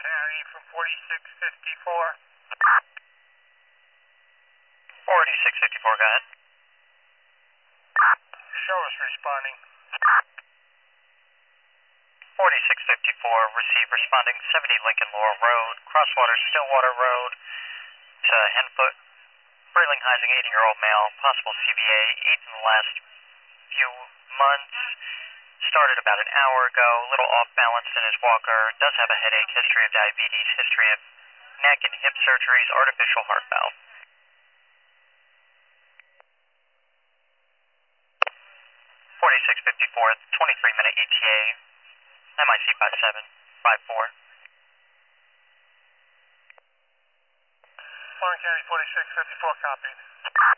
County from 4654. 4654, go ahead. Show us responding. 4654, receive responding 70 Lincoln Laurel Road, Crosswater Stillwater Road to Henfoot, Frelinghuysen, 80-year-old male, possible CVA, 8 in the last few months, started about an hour ago, a little off balance in his walker, does have a headache, history of diabetes, history of neck and hip surgeries, artificial heart valve. 4654, 23-minute ETA, MIC 5754. Warren County 4654, copy.